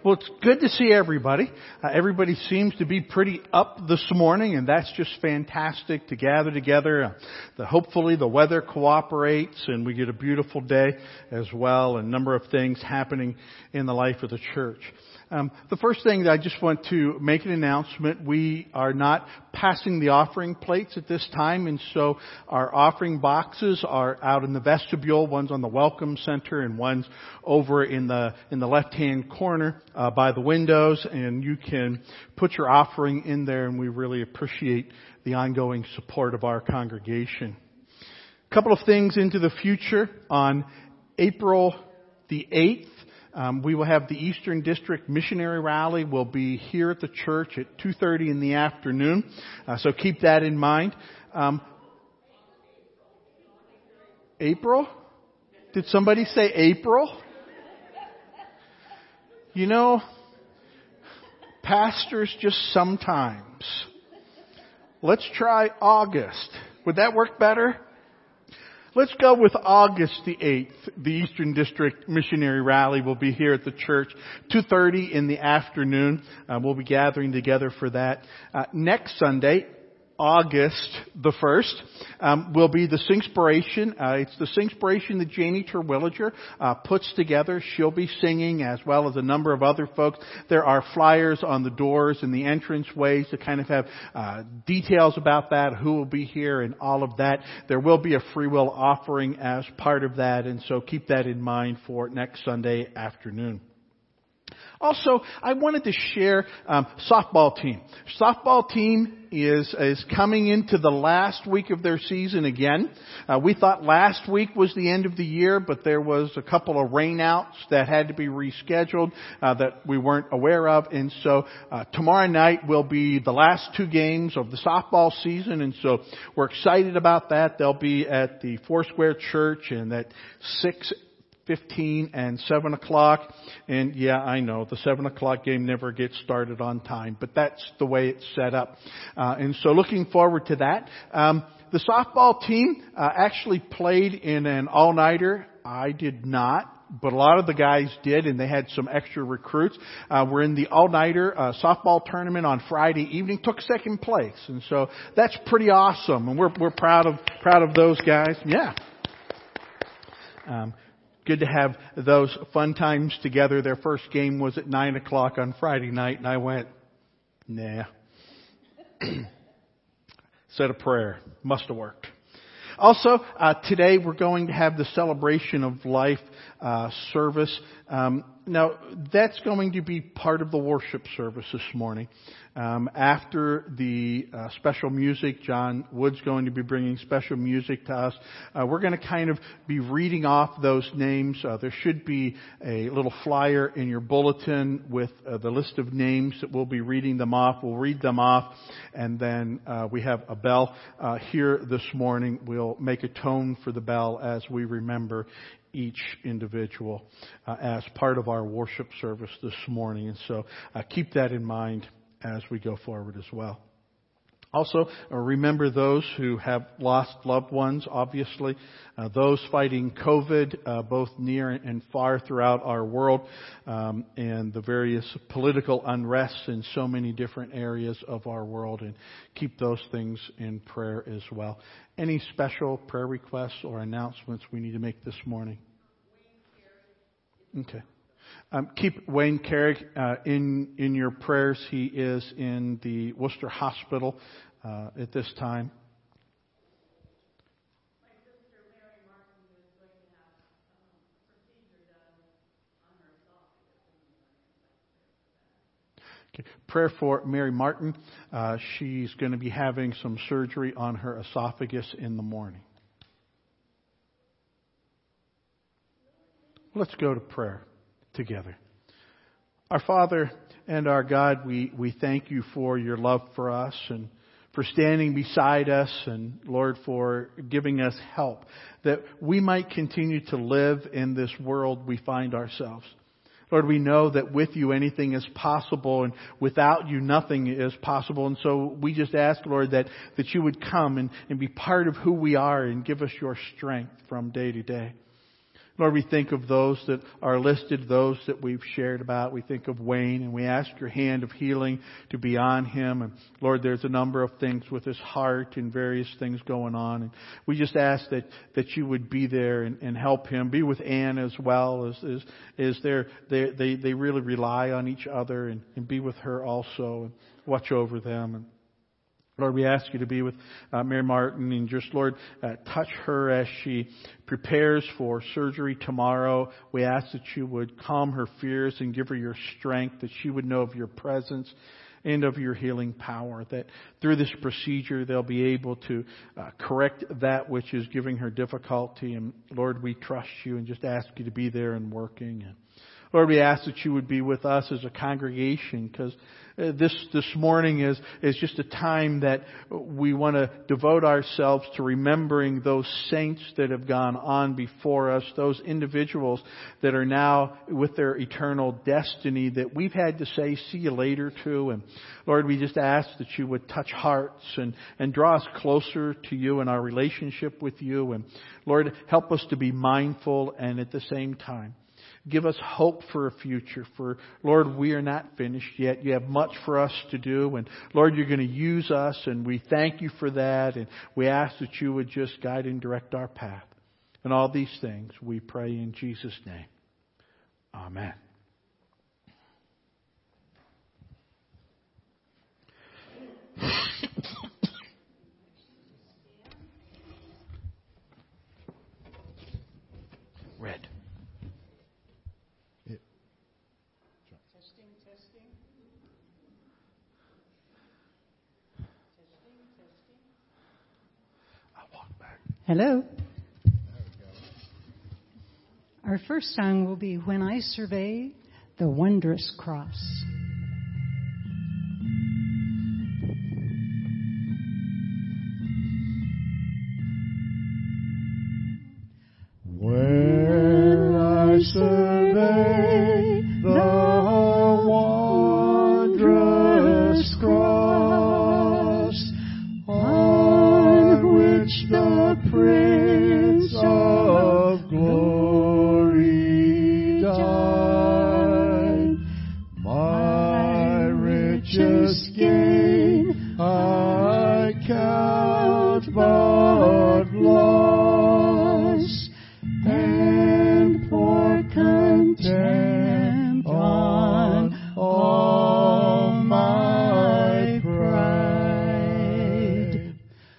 Well, it's good to see everybody. Everybody seems to be pretty up this morning, and that's just fantastic to gather together. Hopefully the weather cooperates and we get a beautiful day as well, and a number of things happening in the life of the church. The first thing that I just want to make an announcement. We are not passing the offering plates at this time, and so our offering boxes are out in the vestibule. One's on the Welcome Center and one's over in the left-hand corner by the windows, and you can put your offering in there, and we really appreciate the ongoing support of our congregation. A couple of things into the future. On April the 8th, we will have the Eastern District Missionary Rally. Will be here at the church at 2:30 in the afternoon. So keep that in mind. April? Did somebody say April? You know, pastors just sometimes. Let's try August. Would that work better? Let's go with August the 8th. The Eastern District Missionary Rally will be here at the church, 2:30 in the afternoon. We'll be gathering together for that. Next Sunday, August the 1st, will be the Singspiration. It's the Singspiration that Janie Terwilliger puts together. She'll be singing as well as a number of other folks. There are flyers on the doors and the entranceways to kind of have details about that, who will be here and all of that. There will be a free will offering as part of that, and so keep that in mind for next Sunday afternoon. Also, I wanted to share softball team. Softball team is coming into the last week of their season again. We thought last week was the end of the year, but there was a couple of rainouts that had to be rescheduled that we weren't aware of. And so tomorrow night will be the last two games of the softball season, and so we're excited about that. They'll be at the Foursquare Church and at 6:15 and 7 o'clock. And yeah, I know the 7 o'clock game never gets started on time, but that's the way it's set up. And so looking forward to that. The softball team actually played in an all-nighter. I did not, but a lot of the guys did, and they had some extra recruits. We're in the all-nighter softball tournament on Friday evening. Took second place, and so that's pretty awesome. And we're proud of those guys. Yeah. Good to have those fun times together. Their first game was at 9 o'clock on Friday night, and I went, nah. Said a prayer. Must have worked. Also, today we're going to have the Celebration of Life service. Now, that's going to be part of the worship service this morning. After the special music, John Wood's going to be bringing special music to us. We're going to kind of be reading off those names. There should be a little flyer in your bulletin with the list of names that we'll be reading them off. We'll read them off, and then we have a bell here this morning. We'll make a tone for the bell as we remember each individual as part of our worship service this morning. And so keep that in mind as we go forward as well. Also, remember those who have lost loved ones, obviously. Those fighting COVID, both near and far throughout our world, and the various political unrests in so many different areas of our world. And keep those things in prayer as well. Any special prayer requests or announcements we need to make this morning? Okay. Keep Wayne Carrick in your prayers. He is in the Worcester Hospital at this time. My sister Mary Martin is going to have a procedure done on her esophagus. Okay. Prayer for Mary Martin. She's going to be having some surgery on her esophagus in the morning. Let's go to prayer together. Our Father and our God, we thank you for your love for us and for standing beside us, and Lord, for giving us help that we might continue to live in this world we find ourselves. Lord, we know that with you anything is possible, and without you nothing is possible. And so we just ask, Lord, that you would come and be part of who we are and give us your strength from day to day. Lord, we think of those that are listed, those that we've shared about. We think of Wayne, and we ask your hand of healing to be on him. And Lord, there's a number of things with his heart and various things going on. And we just ask that you would be there and help him. Be with Ann as well, as they really rely on each other, and be with her also and watch over them. And Lord, we ask you to be with Mary Martin, and just, Lord, touch her as she prepares for surgery tomorrow. We ask that you would calm her fears and give her your strength, that she would know of your presence and of your healing power, that through this procedure they'll be able to correct that which is giving her difficulty. And Lord, we trust you and just ask you to be there and working. And Lord, we ask that you would be with us as a congregation, because this morning is just a time that we want to devote ourselves to remembering those saints that have gone on before us, those individuals that are now with their eternal destiny that we've had to say see you later to. And Lord, we just ask that you would touch hearts and draw us closer to you in our relationship with you. And Lord, help us to be mindful, and at the same time give us hope for a future. For Lord, we are not finished yet. You have much for us to do. And Lord, you're going to use us, and we thank you for that. And we ask that you would just guide and direct our path. And all these things we pray in Jesus' name. Amen. Red. Hello. Our first song will be When I Survey the Wondrous Cross. When I survey the wondrous cross on which the Prince of Glory died, my richest gain I count but loss, and pour contempt on all my pride.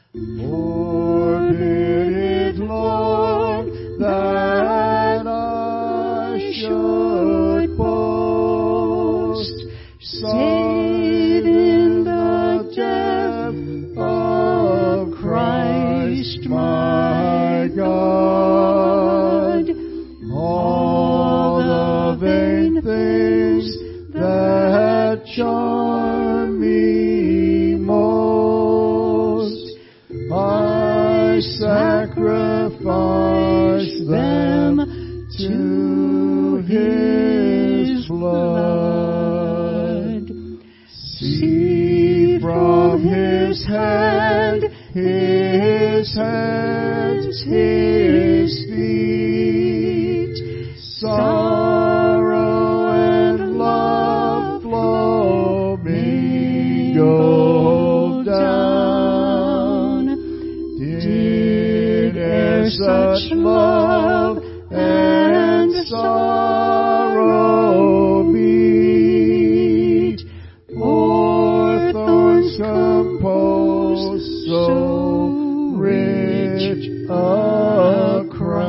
Forbid it, Lord, that I should boast, save in the death of Christ my God. All the vain things that charm me most, I sacrifice them to His blood. See from His hand, His hands, His feet, sorrow and love flow mingled down. Did e'er such love and sorrow meet, or thorns compose so rich a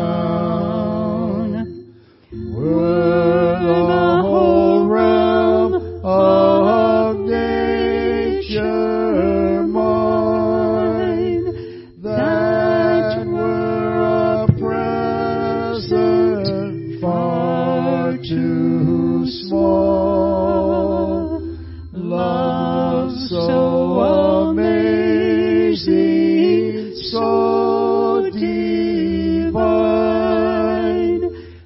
crown? Were the whole realm of nature mine, that were a present far too small. Love so amazing, so divine,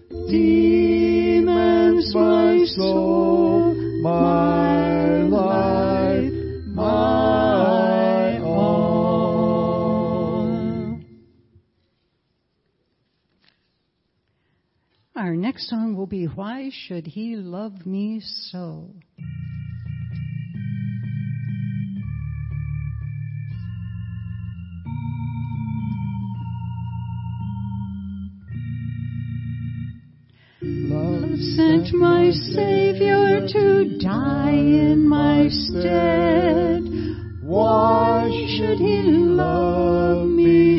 demands my soul, my life, my all. next song will be Why Should He Love Me So? Love sent my Savior to die in my stead. Why should He love me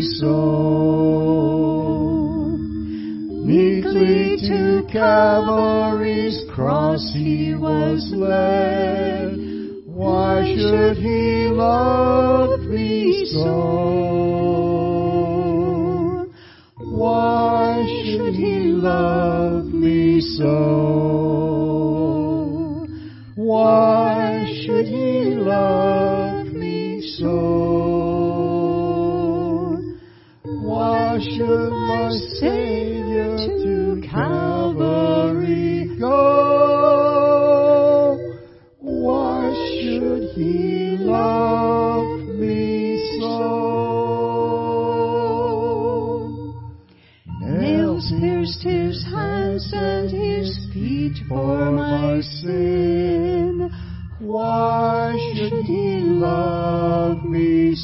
so? Meekly to Calvary's cross He was led. Why should He love me so? Why should He love me so? Why should He love me so? Why should my Savior to Calvary go? Why should He love me so? Nails pierced His hands and His feet for my sin. Why should He love me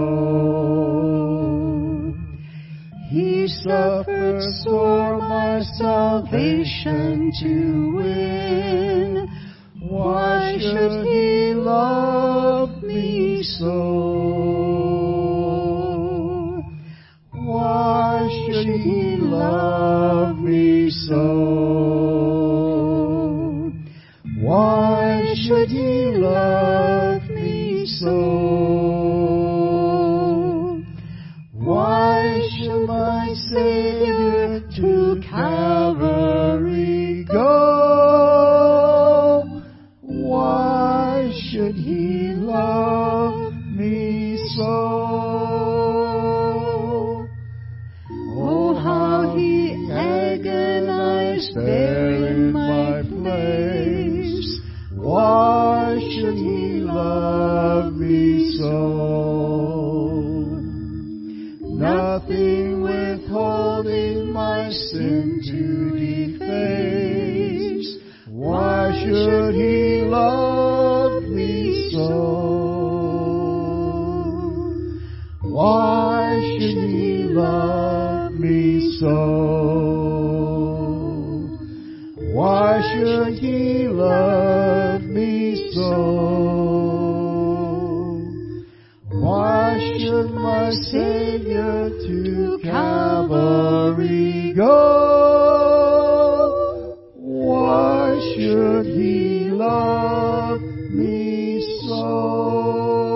so? He suffered sore my salvation to win. Why should He love me so? Why should He love me so? Why should He love me so? Why should my Savior to Calvary go? Why should He love me so? Oh, how He agonized there in my place. Why should He love me so? Nothing withholding my sin to deface. Why should He love me so? Why should He love me so? Why should He love me so? Why should my Savior to Calvary go? Why should He love me so?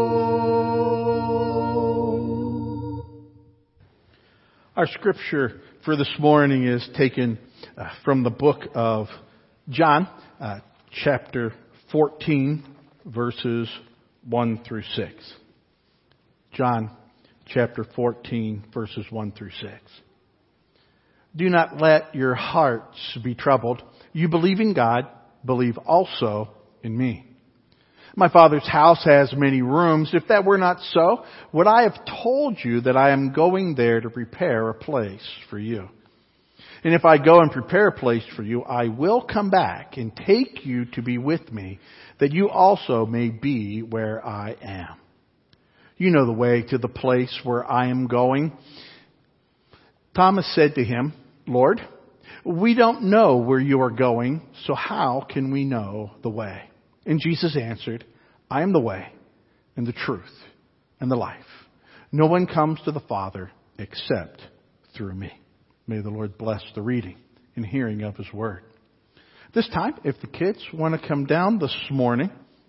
Our scripture for this morning is taken from the book of John, chapter 14, verses 1 through 6. John chapter 14, verses 1 through 6. Do not let your hearts be troubled. You believe in God, believe also in me. My Father's house has many rooms. If that were not so, would I have told you that I am going there to prepare a place for you? And if I go and prepare a place for you, I will come back and take you to be with me, that you also may be where I am. You know the way to the place where I am going. Thomas said to him, Lord, we don't know where you are going, so how can we know the way? And Jesus answered, I am the way and the truth and the life. No one comes to the Father except through me. May the Lord bless the reading and hearing of His word. This time, if the kids want to come down this morning,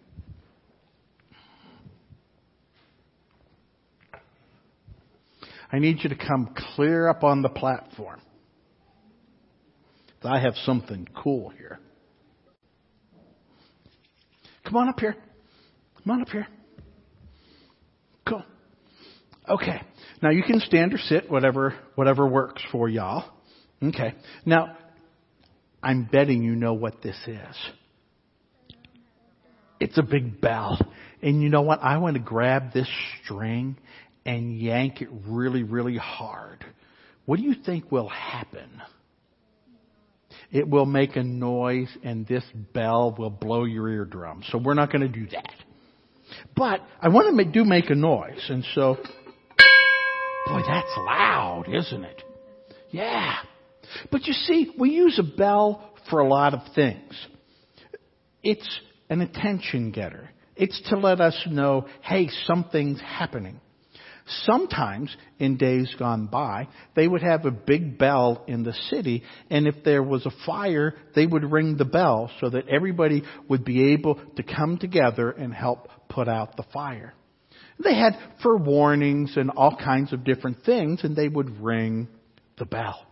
I need you to come clear up on the platform. I have something cool here. Come on up here. Come on up here. Cool. Okay. Now you can stand or sit, whatever works for y'all. Okay. Now, I'm betting you know what this is. It's a big bell. And you know what? I want to grab this string and yank it really, really hard. What do you think will happen? It will make a noise, and this bell will blow your eardrum. So we're not going to do that. But I want to make a noise. And so, boy, that's loud, isn't it? Yeah. But you see, we use a bell for a lot of things. It's an attention getter. It's to let us know, hey, something's happening. Sometimes, in days gone by, they would have a big bell in the city, and if there was a fire, they would ring the bell so that everybody would be able to come together and help put out the fire. They had for warnings and all kinds of different things, and they would ring the bell.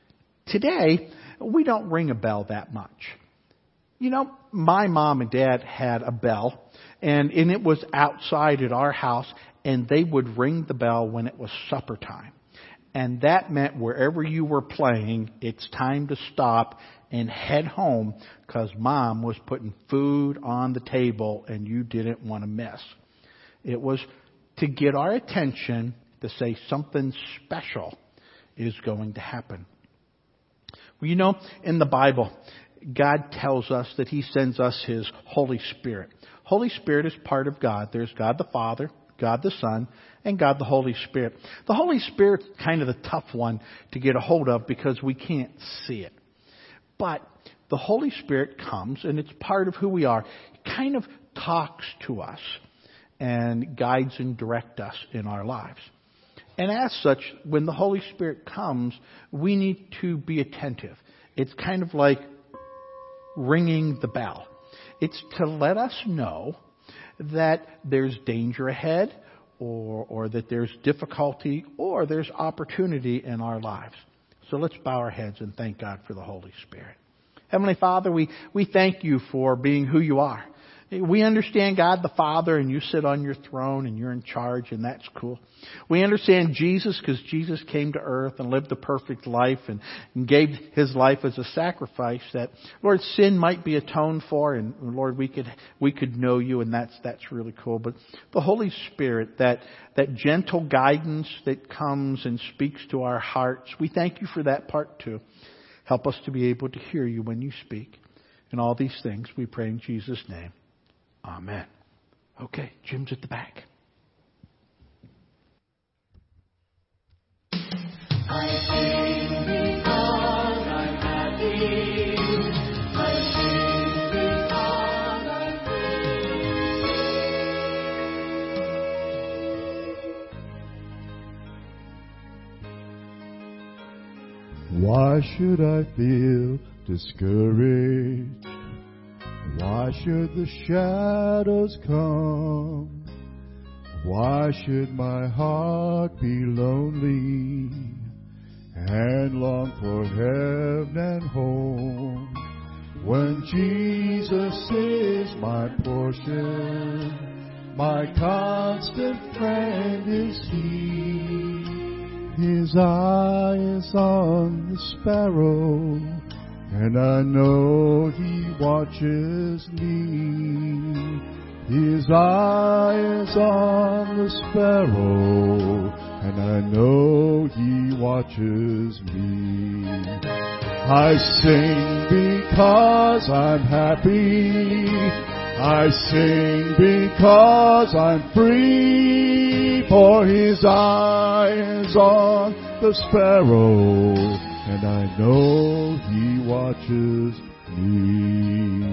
Today, we don't ring a bell that much. You know, my mom and dad had a bell, and it was outside at our house, and they would ring the bell when it was supper time. And that meant wherever you were playing, it's time to stop and head home because Mom was putting food on the table and you didn't want to miss. It was to get our attention to say something special is going to happen. Well, you know, in the Bible, God tells us that He sends us His Holy Spirit. Holy Spirit is part of God. There's God the Father, God the Son, and God the Holy Spirit. The Holy Spirit's kind of the tough one to get a hold of because we can't see it. But the Holy Spirit comes, and it's part of who we are. It kind of talks to us and guides and directs us in our lives. And as such, when the Holy Spirit comes, we need to be attentive. It's kind of like ringing the bell. It's to let us know that there's danger ahead or that there's difficulty or there's opportunity in our lives. So let's bow our heads and thank God for the Holy Spirit. Heavenly Father, we thank you for being who you are. We understand God the Father, and you sit on your throne and you're in charge, and that's cool. We understand Jesus because Jesus came to earth and lived a perfect life and gave His life as a sacrifice that, Lord, sin might be atoned for, and Lord, we could know you, and that's really cool. But the Holy Spirit, that gentle guidance that comes and speaks to our hearts, we thank you for that part too. Help us to be able to hear you when you speak. And all these things we pray in Jesus' name. Amen. Okay, Jim's at the back. I sing because I'm happy. I sing because I'm free. Why should I feel discouraged? Why should the shadows come? Why should my heart be lonely and long for heaven and home? When Jesus is my portion, my constant friend is He. His eye is on the sparrow, and I know He watches me. His eye is on the sparrow, and I know He watches me. I sing because I'm happy. I sing because I'm free. For His eye is on the sparrow, and I know He watches me.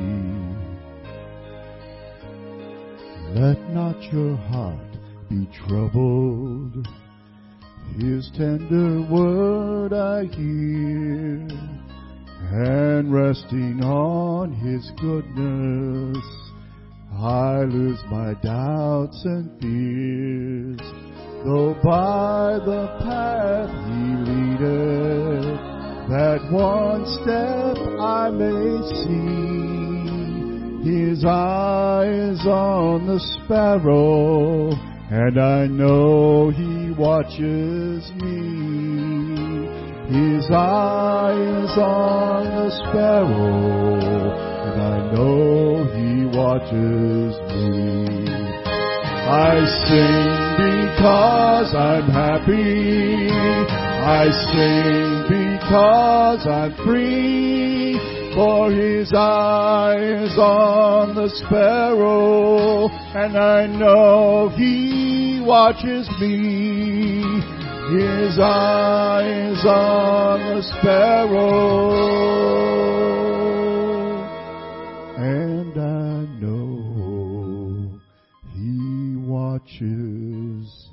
Let not your heart be troubled. His tender word I hear, and resting on His goodness, I lose my doubts and fears. Though by the path He leadeth, that one step I may see. His eye is on the sparrow, and I know He watches me. His eye is on the sparrow, and I know He watches me. I sing because I'm happy. I sing because I'm free. For His eye is on the sparrow, and I know He watches me. His eye is on the sparrow, and I know He watches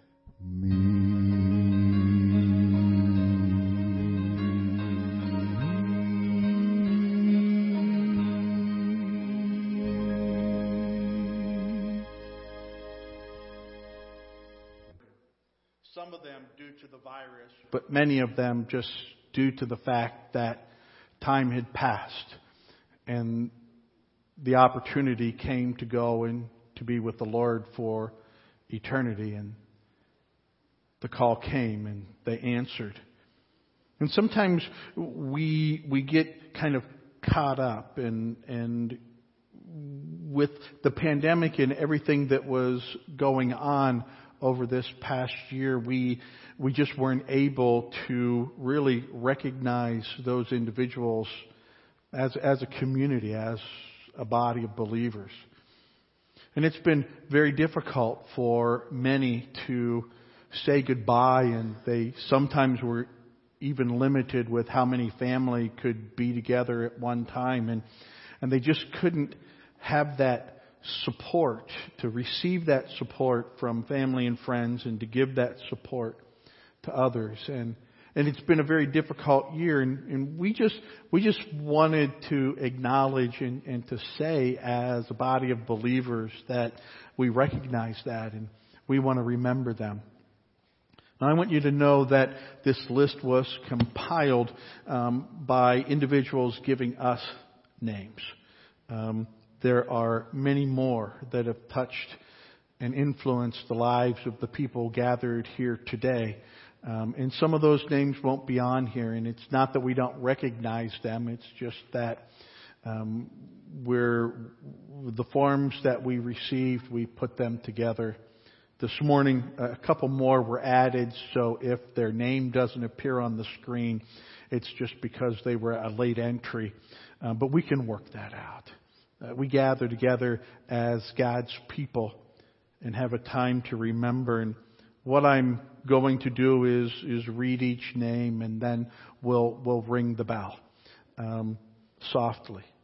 Some of them due to the virus, but many of them just due to the fact that time had passed and the opportunity came to go and to be with the Lord for eternity. And the call came and they answered. And sometimes we get kind of caught up and with the pandemic and everything that was going on over this past year, we just weren't able to really recognize those individuals as a community, as a body of believers. And it's been very difficult for many to say goodbye, and they sometimes were even limited with how many family could be together at one time, and they just couldn't have that support, to receive that support from family and friends and to give that support to others. And it's been a very difficult year, and we just wanted to acknowledge and to say as a body of believers that we recognize that and we want to remember them. Now, I want you to know that this list was compiled by individuals giving us names. There are many more that have touched and influenced the lives of the people gathered here today. And some of those names won't be on here, and it's not that we don't recognize them. It's just that the forms that we received, we put them together. This morning, a couple more were added, so if their name doesn't appear on the screen, it's just because they were a late entry. But we can work that out. We gather together as God's people and have a time to remember. And what I'm going to do is read each name, and then we'll ring the bell softly.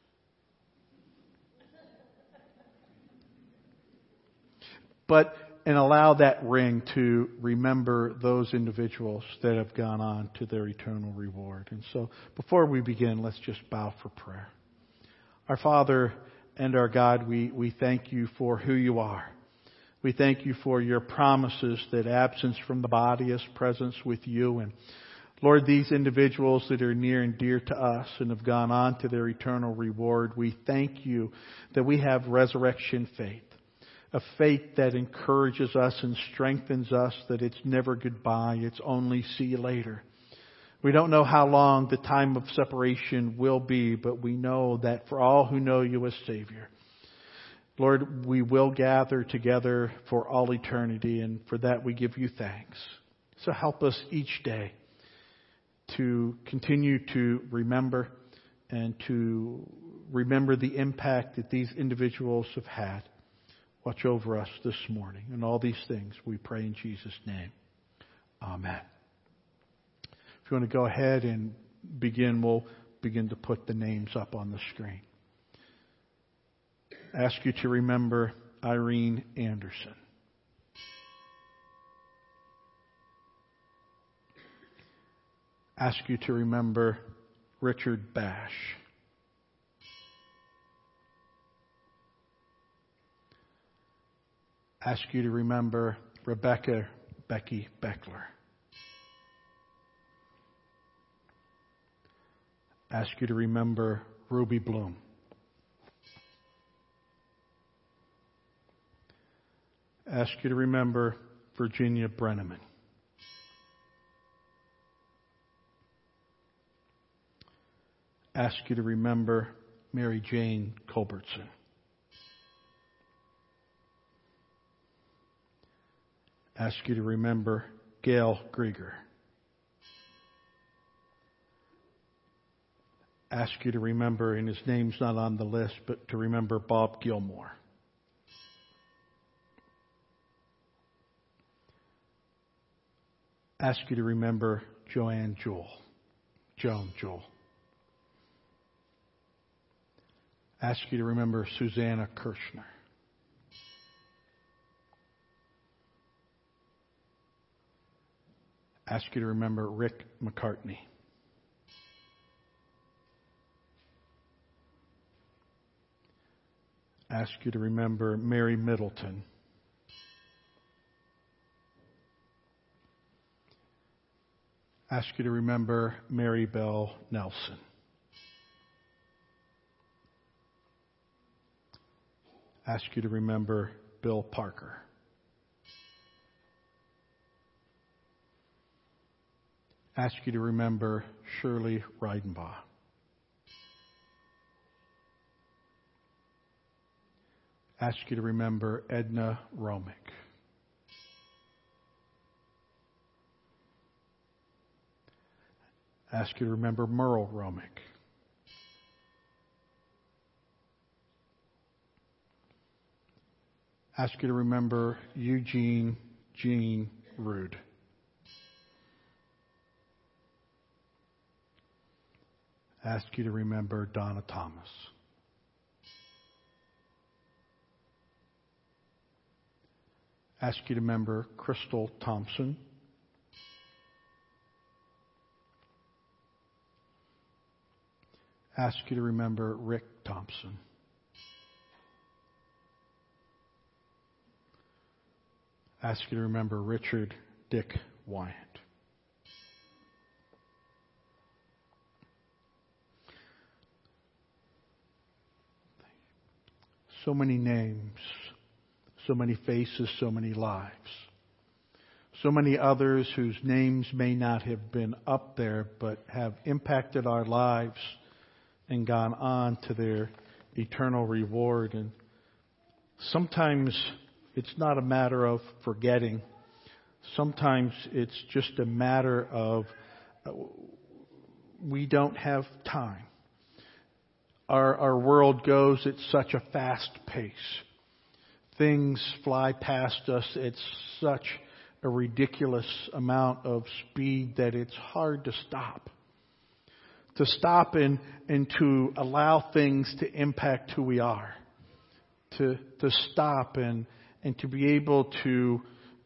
And allow that ring to remember those individuals that have gone on to their eternal reward. And so before we begin, let's just bow for prayer. Our Father and our God, we thank you for who you are. We thank you for your promises that absence from the body is presence with you. And Lord, these individuals that are near and dear to us and have gone on to their eternal reward, we thank you that we have resurrection faith. A faith that encourages us and strengthens us, that it's never goodbye, it's only see you later. We don't know how long the time of separation will be, but we know that for all who know you as Savior, Lord, we will gather together for all eternity, and for that we give you thanks. So help us each day to continue to remember and to remember the impact that these individuals have had. Watch over us this morning. And all these things we pray in Jesus' name. Amen. If you want to go ahead and begin, we'll begin to put the names up on the screen. I ask you to remember Irene Anderson. Ask you to remember Richard Bash. Ask you to remember Rebecca Becky Beckler. Ask you to remember Ruby Bloom. Ask you to remember Virginia Brenneman. Ask you to remember Mary Jane Culbertson. Ask you to remember Gail Grieger. ask you to remember, and his name's not on the list, but to remember Bob Gilmore. Ask you to remember Joan Jewell. Ask you to remember Susanna Kirshner. Ask you to remember Rick McCartney. Ask you to remember Mary Middleton. Ask you to remember Mary Bell Nelson. Ask you to remember Bill Parker. Ask you to remember Shirley Reidenbaugh. Ask you to remember Edna Romick. Ask you to remember Merle Romick. Ask you to remember Eugene Jean Rude. Ask you to remember Donna Thomas. Ask you to remember Crystal Thompson. Ask you to remember Rick Thompson. Ask you to remember Richard Dick Wyatt. So many names, so many faces, so many lives. So many others whose names may not have been up there, but have impacted our lives and gone on to their eternal reward. And sometimes it's not a matter of forgetting. Sometimes it's just a matter of we don't have time. Our world goes at such a fast pace. Things fly past us at such a ridiculous amount of speed that it's hard to stop. To stop and to allow things to impact who we are. To stop and to be able to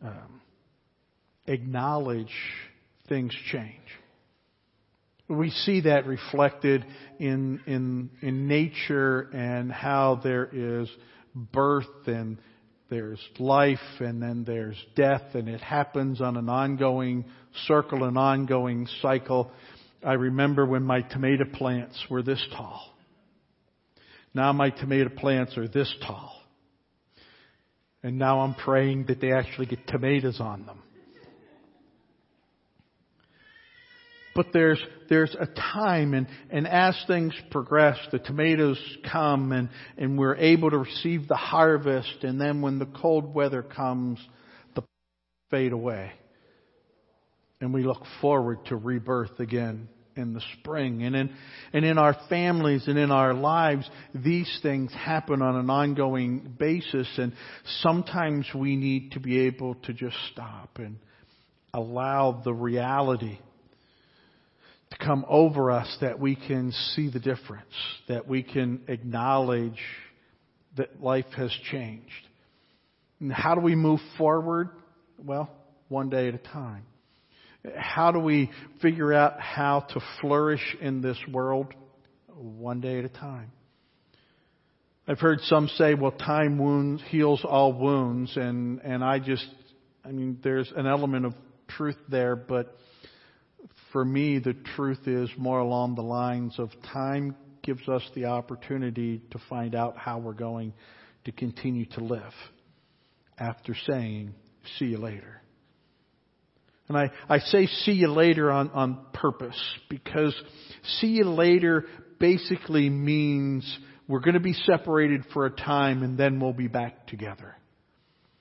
acknowledge things change. We see that reflected in nature and how there is birth and there's life and then there's death, and it happens on an ongoing circle, an ongoing cycle. I remember when my tomato plants were this tall. Now my tomato plants are this tall. And now I'm praying that they actually get tomatoes on them. But there's a time, and as things progress, the tomatoes come and we're able to receive the harvest, and then when the cold weather comes, the fade away. And we look forward to rebirth again in the spring. And in our families and in our lives, these things happen on an ongoing basis, and sometimes we need to be able to just stop and allow the reality to come over us, that we can see the difference, that we can acknowledge that life has changed. And how do we move forward? Well, one day at a time. How do we figure out how to flourish in this world? One day at a time. I've heard some say, well, time heals all wounds, and there's an element of truth there, but for me, the truth is more along the lines of time gives us the opportunity to find out how we're going to continue to live after saying, see you later. And I say see you later on purpose, because see you later basically means we're going to be separated for a time and then we'll be back together.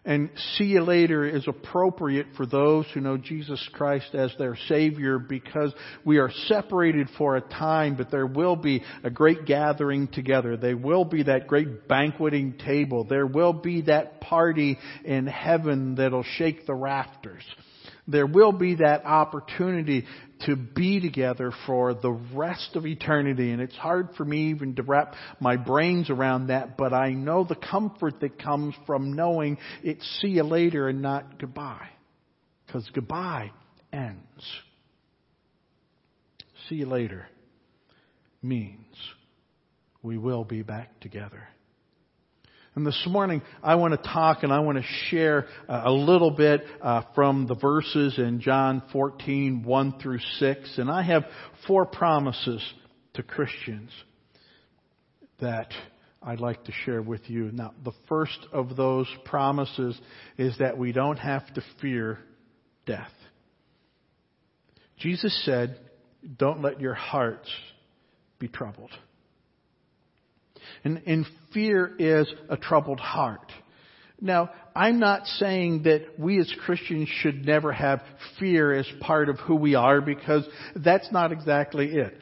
And see you later is appropriate for those who know Jesus Christ as their Savior, because we are separated for a time, but there will be a great gathering together. There will be that great banqueting table. There will be that party in heaven that'll shake the rafters. There will be that opportunity to be together for the rest of eternity. And it's hard for me even to wrap my brains around that, but I know the comfort that comes from knowing it's see you later and not goodbye. Because goodbye ends. See you later means we will be back together. And this morning, I want to talk and I want to share a little bit from the verses in John 14, 1 through 6. And I have 4 promises to Christians that I'd like to share with you. Now, the first of those promises is that we don't have to fear death. Jesus said, "Don't let your hearts be troubled." And fear is a troubled heart. Now, I'm not saying that we as Christians should never have fear as part of who we are, because that's not exactly it.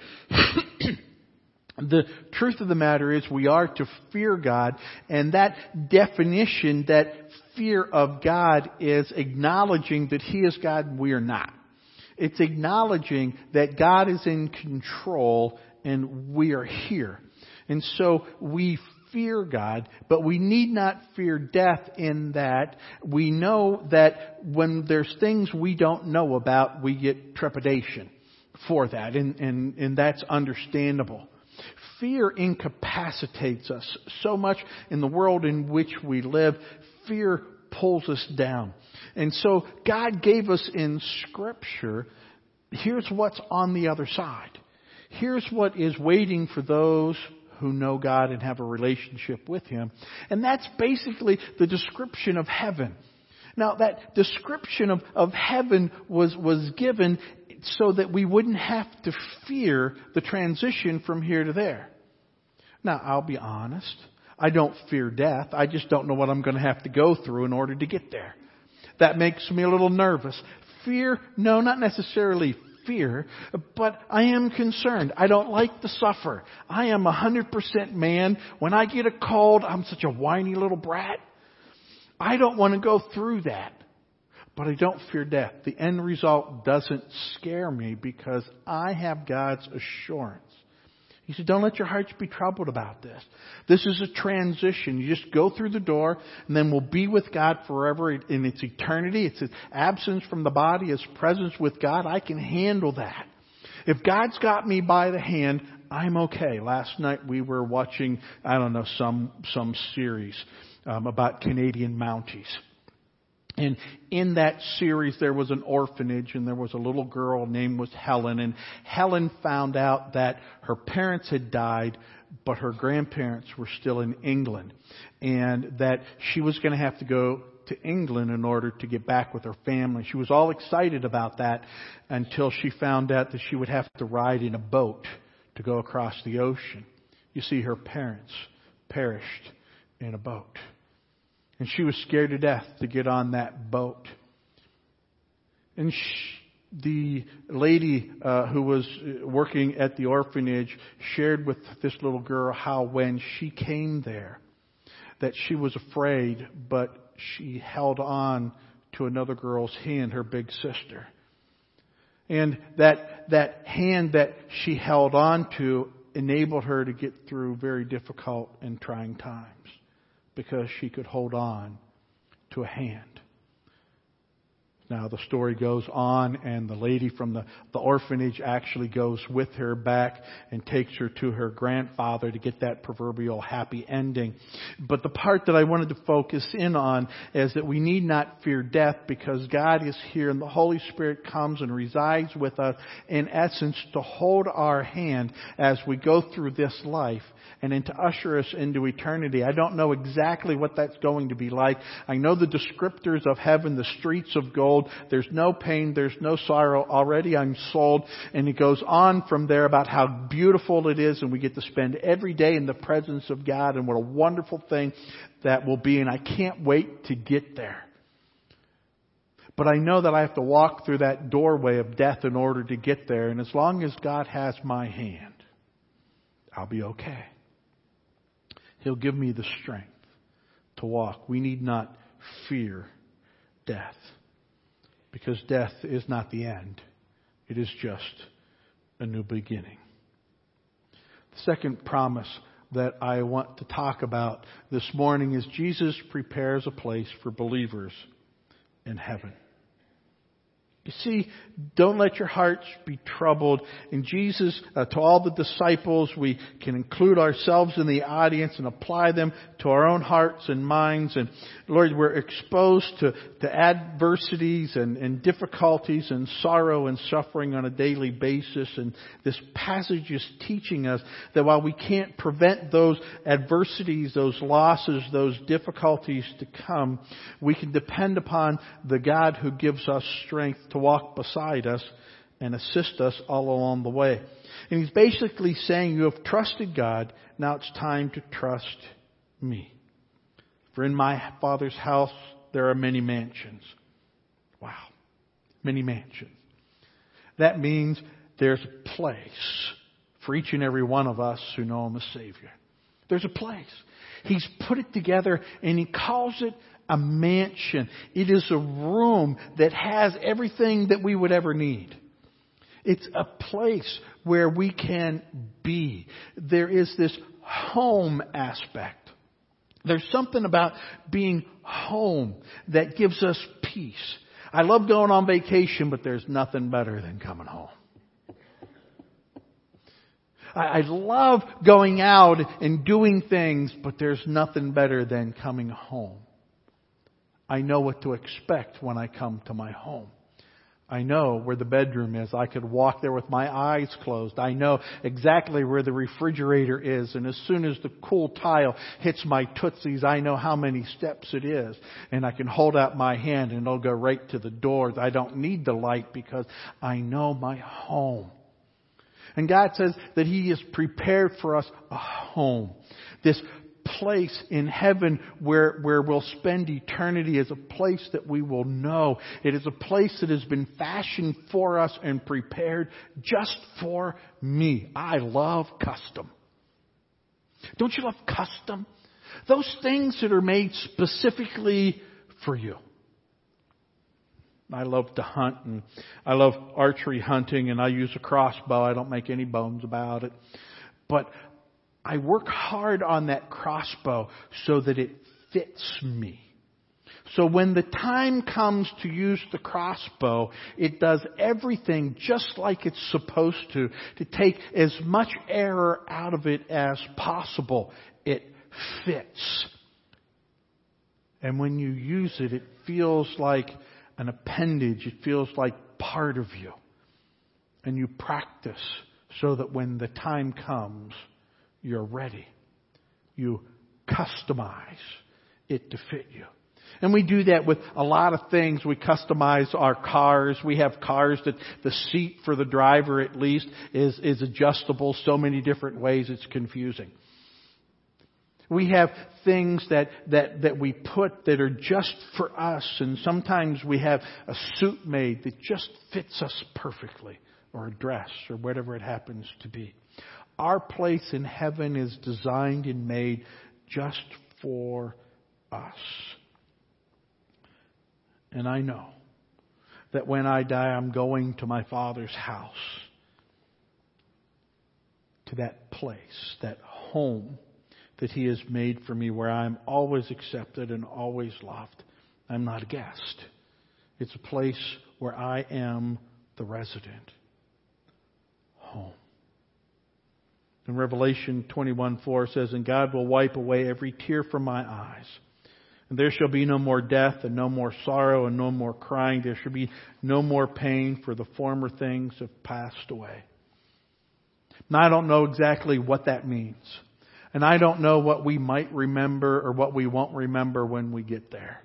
The truth of the matter is we are to fear God, and that definition, that fear of God, is acknowledging that He is God and we are not. It's acknowledging that God is in control and we are here. And so we fear God, but we need not fear death in that we know that when there's things we don't know about, we get trepidation for that, and that's understandable. Fear incapacitates us so much in the world in which we live. Fear pulls us down. And so God gave us in Scripture, here's what's on the other side. Here's what is waiting for those who know God and have a relationship with Him. And that's basically the description of heaven. Now, that description of heaven was given so that we wouldn't have to fear the transition from here to there. Now, I'll be honest. I don't fear death. I just don't know what I'm going to have to go through in order to get there. That makes me a little nervous. Fear? No, not necessarily fear, but I am concerned. I don't like to suffer. I am 100% man. When I get a cold, I'm such a whiny little brat. I don't want to go through that. But I don't fear death. The end result doesn't scare me because I have God's assurance. He said, don't let your hearts be troubled about this. This is a transition. You just go through the door, and then we'll be with God forever in its eternity. It's absence from the body, its presence with God. I can handle that. If God's got me by the hand, I'm okay. Last night we were watching, some series about Canadian Mounties. And in that series, there was an orphanage, and there was a little girl named was Helen. And Helen found out that her parents had died, but her grandparents were still in England. And that she was going to have to go to England in order to get back with her family. She was all excited about that until she found out that she would have to ride in a boat to go across the ocean. You see, her parents perished in a boat. And she was scared to death to get on that boat. And the lady who was working at the orphanage shared with this little girl how when she came there, that she was afraid, but she held on to another girl's hand, her big sister. And that hand that she held on to enabled her to get through very difficult and trying times, because she could hold on to a hand. Now the story goes on, and the lady from the orphanage actually goes with her back and takes her to her grandfather to get that proverbial happy ending. But the part that I wanted to focus in on is that we need not fear death, because God is here and the Holy Spirit comes and resides with us, in essence, to hold our hand as we go through this life and then to usher us into eternity. I don't know exactly what that's going to be like. I know the descriptors of heaven, the streets of gold, sold. There's no pain. There's no sorrow. Already I'm sold. And it goes on from there about how beautiful it is, and we get to spend every day in the presence of God, and what a wonderful thing that will be. And I can't wait to get there. But I know that I have to walk through that doorway of death in order to get there. And as long as God has my hand, I'll be okay. He'll give me the strength to walk. We need not fear death, because death is not the end. It is just a new beginning. The second promise that I want to talk about this morning is Jesus prepares a place for believers in heaven. You see, don't let your hearts be troubled. And Jesus, to all the disciples, we can include ourselves in the audience and apply them to our own hearts and minds. And Lord, we're exposed to adversities and difficulties and sorrow and suffering on a daily basis. And this passage is teaching us that while we can't prevent those adversities, those losses, those difficulties to come, we can depend upon the God who gives us strength to walk beside us and assist us all along the way. And he's basically saying, you have trusted God, now it's time to trust me. For in my Father's house there are many mansions. Wow. Many mansions. That means there's a place for each and every one of us who know Him as Savior. There's a place. He's put it together and He calls it a mansion. It is a room that has everything that we would ever need. It's a place where we can be. There is this home aspect. There's something about being home that gives us peace. I love going on vacation, but there's nothing better than coming home. I love going out and doing things, but there's nothing better than coming home. I know what to expect when I come to my home. I know where the bedroom is. I could walk there with my eyes closed. I know exactly where the refrigerator is. And as soon as the cool tile hits my tootsies, I know how many steps it is. And I can hold out my hand and it'll go right to the doors. I don't need the light because I know my home. And God says that He has prepared for us a home. This place in heaven where we'll spend eternity is a place that we will know. It is a place that has been fashioned for us and prepared just for me. I love custom. Don't you love custom? Those things that are made specifically for you. I love to hunt, and I love archery hunting, and I use a crossbow. I don't make any bones about it. But I work hard on that crossbow so that it fits me. So when the time comes to use the crossbow, it does everything just like it's supposed to take as much error out of it as possible. It fits. And when you use it, it feels like an appendage. It feels like part of you. And you practice so that when the time comes, you're ready. You customize it to fit you. And we do that with a lot of things. We customize our cars. We have cars that the seat for the driver at least is adjustable so many different ways it's confusing. We have things that we put that are just for us, and sometimes we have a suit made that just fits us perfectly, or a dress, or whatever it happens to be. Our place in heaven is designed and made just for us. And I know that when I die, I'm going to my Father's house, to that place, that home that He has made for me, where I'm always accepted and always loved. I'm not a guest. It's a place where I am the resident. Home. In Revelation 21:4 says, "And God will wipe away every tear from my eyes. And there shall be no more death, and no more sorrow, and no more crying. There shall be no more pain, for the former things have passed away." Now, I don't know exactly what that means. And I don't know what we might remember or what we won't remember when we get there.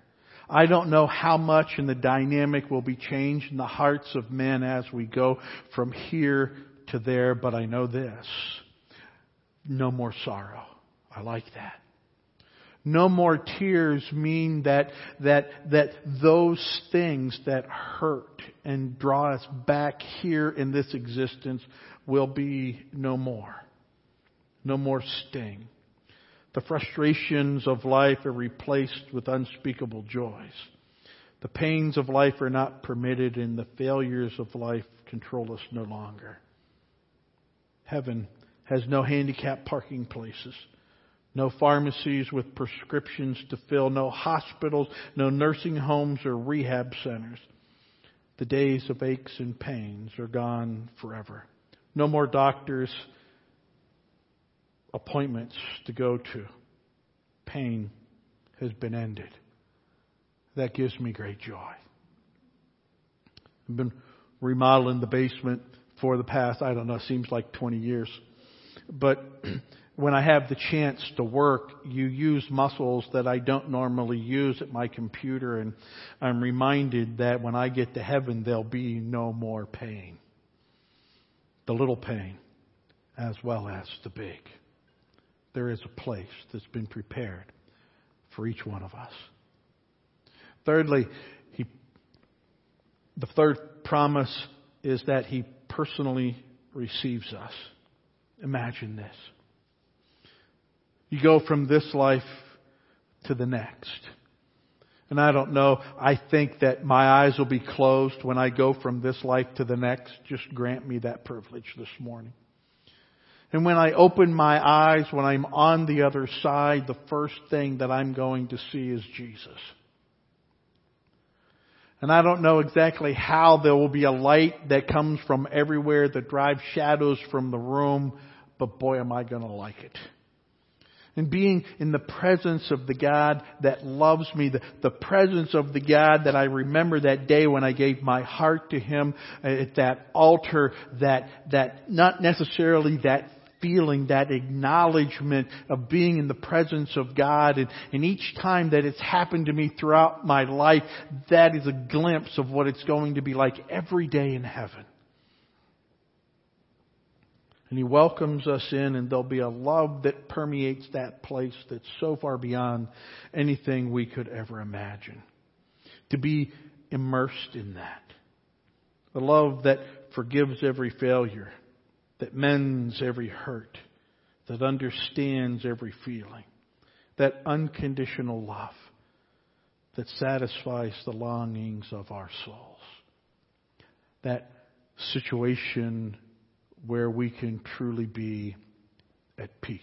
I don't know how much and the dynamic will be changed in the hearts of men as we go from here to there, but I know this. No more sorrow. I like that. No more tears mean that those things that hurt and draw us back here in this existence will be no more. No more sting. The frustrations of life are replaced with unspeakable joys. The pains of life are not permitted, and the failures of life control us no longer. Heaven has no handicapped parking places, no pharmacies with prescriptions to fill, no hospitals, no nursing homes or rehab centers. The days of aches and pains are gone forever. No more doctors' appointments to go to. Pain has been ended. That gives me great joy. I've been remodeling the basement for the past, seems like 20 years. But when I have the chance to work, you use muscles that I don't normally use at my computer, and I'm reminded that when I get to heaven, there'll be no more pain. The little pain as well as the big. There is a place that's been prepared for each one of us. Thirdly, the third promise is that He personally receives us. Imagine this. You go from this life to the next. And I don't know, I think that my eyes will be closed when I go from this life to the next. Just grant me that privilege this morning. And when I open my eyes, when I'm on the other side, the first thing that I'm going to see is Jesus. And I don't know exactly how there will be a light that comes from everywhere that drives shadows from the room, but boy, am I going to like it. And being in the presence of the God that loves me, the presence of the God that I remember that day when I gave my heart to Him at that altar, that not necessarily that feeling, that acknowledgement of being in the presence of God. And each time that it's happened to me throughout my life, that is a glimpse of what it's going to be like every day in heaven. And He welcomes us in, and there'll be a love that permeates that place that's so far beyond anything we could ever imagine. To be immersed in that. A love that forgives every failure, that mends every hurt, that understands every feeling. That unconditional love that satisfies the longings of our souls. That situation where we can truly be at peace.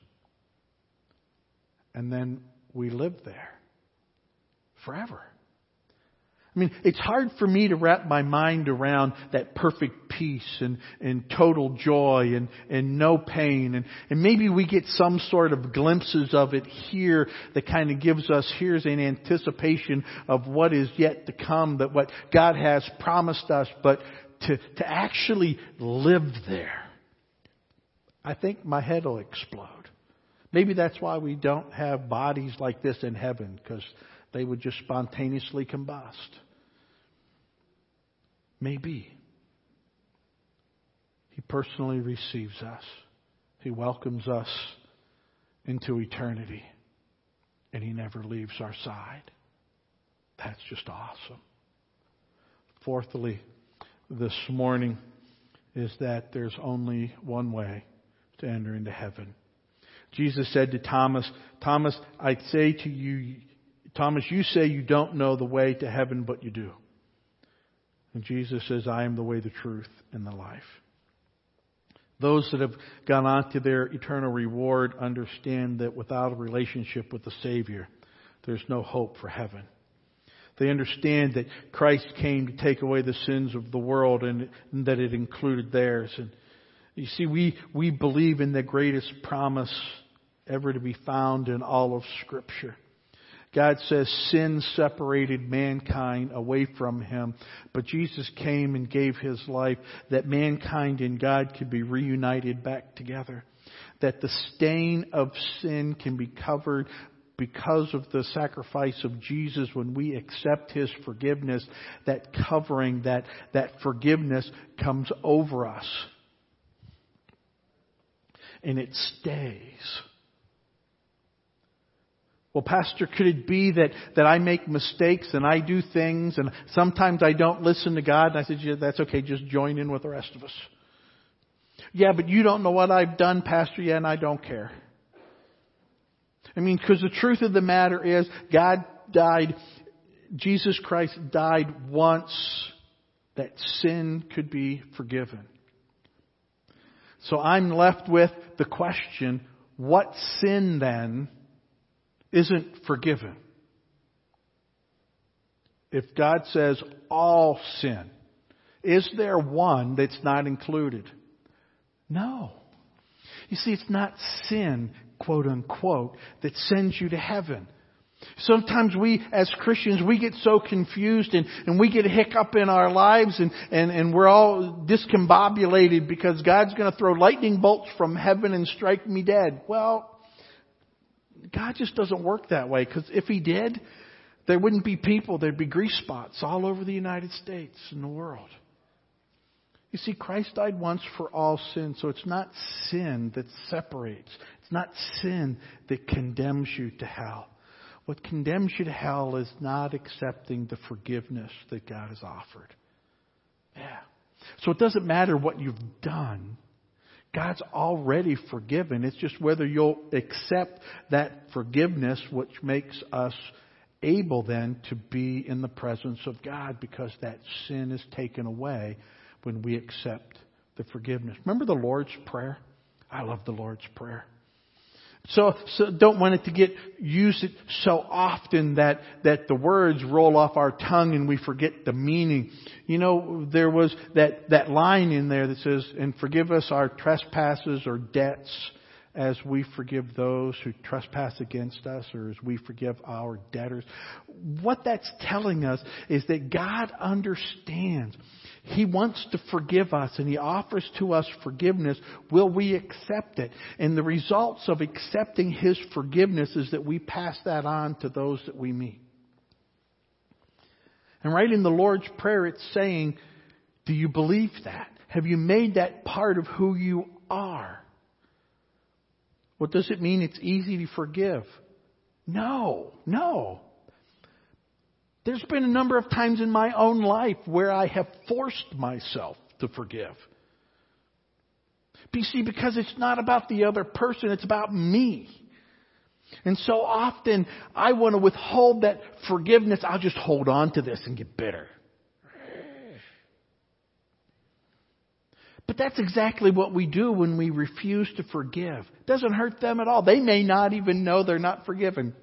And then we live there forever. I mean, it's hard for me to wrap my mind around that perfect peace and total joy and no pain. And maybe we get some sort of glimpses of it here that kind of gives us, here's an anticipation of what is yet to come, that what God has promised us. But to actually live there, I think my head will explode. Maybe that's why we don't have bodies like this in heaven, because they would just spontaneously combust. Maybe. He personally receives us. He welcomes us into eternity. And He never leaves our side. That's just awesome. Fourthly, this morning is that there's only one way to enter into heaven. Jesus said to Thomas, Thomas, I say to you, Thomas, you say you don't know the way to heaven, but you do. And Jesus says, I am the way, the truth, and the life. Those that have gone on to their eternal reward understand that without a relationship with the Savior, there's no hope for heaven. They understand that Christ came to take away the sins of the world and that it included theirs. And you see, we believe in the greatest promise ever to be found in all of Scripture. God says sin separated mankind away from Him, but Jesus came and gave His life that mankind and God could be reunited back together. That the stain of sin can be covered because of the sacrifice of Jesus, when we accept His forgiveness, that covering, that forgiveness comes over us. And it stays. Well, Pastor, could it be that I make mistakes and I do things and sometimes I don't listen to God? And I said, yeah, that's okay. Just join in with the rest of us. Yeah, but you don't know what I've done, Pastor. Yeah, and I don't care. I mean, because the truth of the matter is, God died, Jesus Christ died once that sin could be forgiven. So I'm left with the question, what sin then isn't forgiven? If God says all sin, is there one that's not included? No. You see, it's not sin, quote unquote, that sends you to heaven. Sometimes we, as Christians, we get so confused and we get a hiccup in our lives and we're all discombobulated because God's going to throw lightning bolts from heaven and strike me dead. Well, God just doesn't work that way, because if He did, there wouldn't be people. There'd be grease spots all over the United States and the world. You see, Christ died once for all sin, so it's not sin that separates. It's not sin that condemns you to hell. What condemns you to hell is not accepting the forgiveness that God has offered. Yeah. So it doesn't matter what you've done. God's already forgiven. It's just whether you'll accept that forgiveness, which makes us able then to be in the presence of God, because that sin is taken away when we accept the forgiveness. Remember the Lord's Prayer? I love the Lord's Prayer. So don't want it to get used so often that the words roll off our tongue and we forget the meaning. You know, there was that line in there that says, and forgive us our trespasses or debts as we forgive those who trespass against us, or as we forgive our debtors. What that's telling us is that God understands. He wants to forgive us, and He offers to us forgiveness. Will we accept it? And the results of accepting His forgiveness is that we pass that on to those that we meet. And right in the Lord's Prayer, it's saying, do you believe that? Have you made that part of who you are? What does it mean it's easy to forgive? No. There's been a number of times in my own life where I have forced myself to forgive. But you see, because it's not about the other person, it's about me. And so often I want to withhold that forgiveness. I'll just hold on to this and get bitter. But that's exactly what we do when we refuse to forgive. It doesn't hurt them at all. They may not even know they're not forgiven.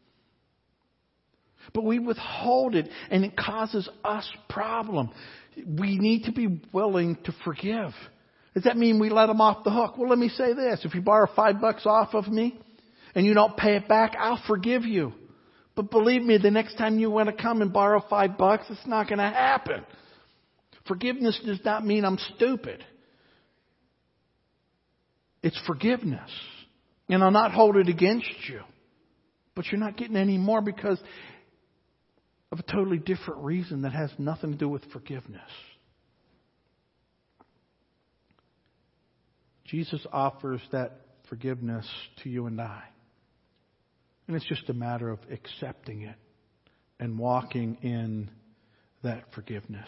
But we withhold it, and it causes us problem. We need to be willing to forgive. Does that mean we let them off the hook? Well, let me say this. If you borrow $5 off of me and you don't pay it back, I'll forgive you. But believe me, the next time you want to come and borrow $5, it's not going to happen. Forgiveness does not mean I'm stupid. It's forgiveness. And I'll not hold it against you. But you're not getting any more because of a totally different reason that has nothing to do with forgiveness. Jesus offers that forgiveness to you and I. And it's just a matter of accepting it and walking in that forgiveness.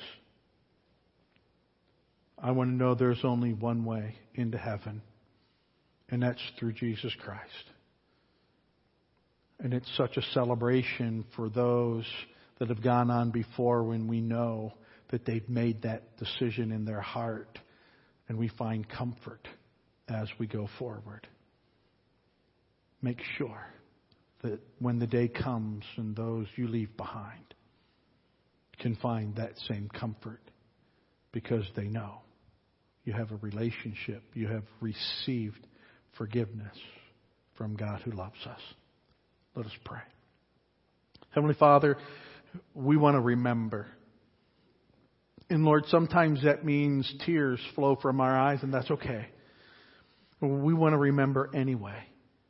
I want to know there's only one way into heaven, and that's through Jesus Christ. And it's such a celebration for those that have gone on before, when we know that they've made that decision in their heart, and we find comfort as we go forward. Make sure that when the day comes and those you leave behind can find that same comfort, because they know you have a relationship, you have received forgiveness from God who loves us. Let us pray. Heavenly Father, we want to remember. And Lord, sometimes that means tears flow from our eyes, and that's okay. We want to remember anyway.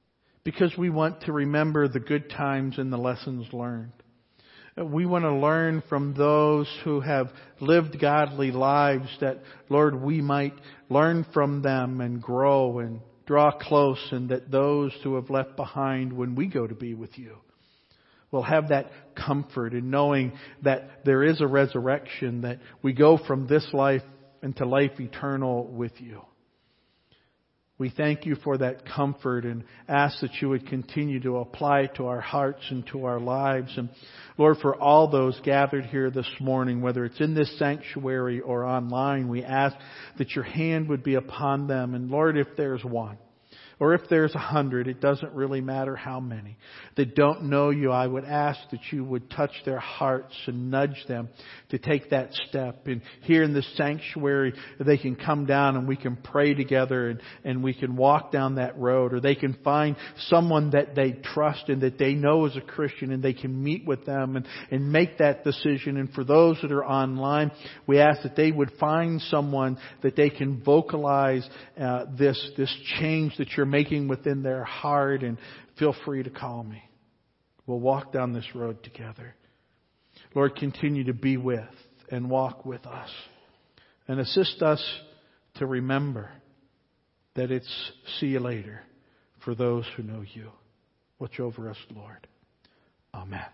because we want to remember the good times and the lessons learned. We want to learn from those who have lived godly lives that, Lord, we might learn from them and grow and draw close, and that those who have left behind when we go to be with you will have that comfort in knowing that there is a resurrection, that we go from this life into life eternal with you. We thank you for that comfort and ask that you would continue to apply it to our hearts and to our lives. And Lord, for all those gathered here this morning, whether it's in this sanctuary or online, we ask that your hand would be upon them. And Lord, if there's one, or if there's 100, it doesn't really matter how many, that don't know you, I would ask that you would touch their hearts and nudge them to take that step. And here in this sanctuary, they can come down and we can pray together, and we can walk down that road. Or they can find someone that they trust and that they know is a Christian, and they can meet with them and make that decision. And for those that are online, we ask that they would find someone that they can vocalize this change that you're making within their heart, and feel free to call me. We'll walk down this road together. Lord, continue to be with and walk with us, and assist us to remember that it's see you later for those who know you. Watch over us, Lord. Amen.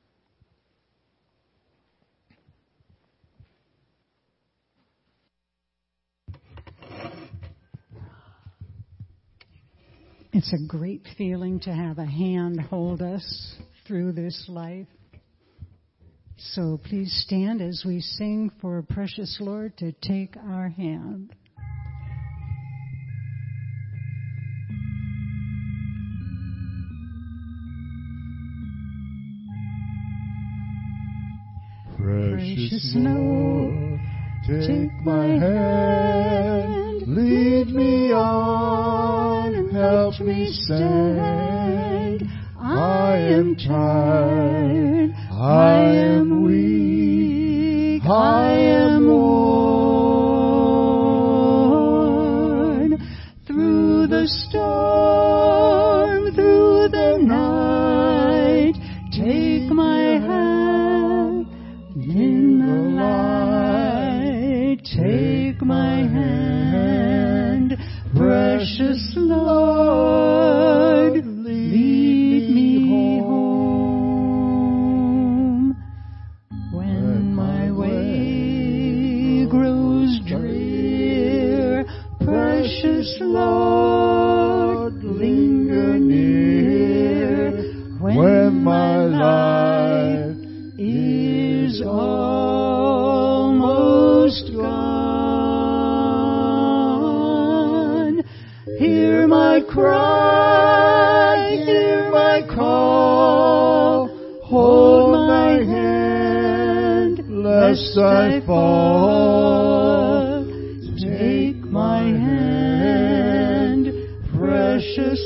It's a great feeling to have a hand hold us through this life. So please stand as we sing for precious Lord to take our hand. Precious Lord, take my hand, lead me on, and help me stand. I am tired, I am weak, I am worn. Through the storm, through the night, take my hand in the light. Take my hand, precious Lord, lead me home. When my way grows drear, precious Lord, linger near. When my life is almost gone, hear my cry, hear my call, hold my hand, lest I fall. Take my hand, precious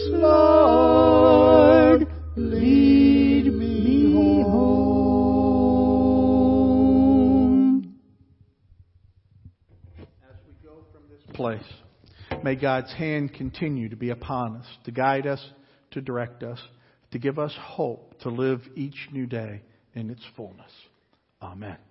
Lord, lead me home. As we go from this place, may God's hand continue to be upon us, to guide us, to direct us, to give us hope to live each new day in its fullness. Amen.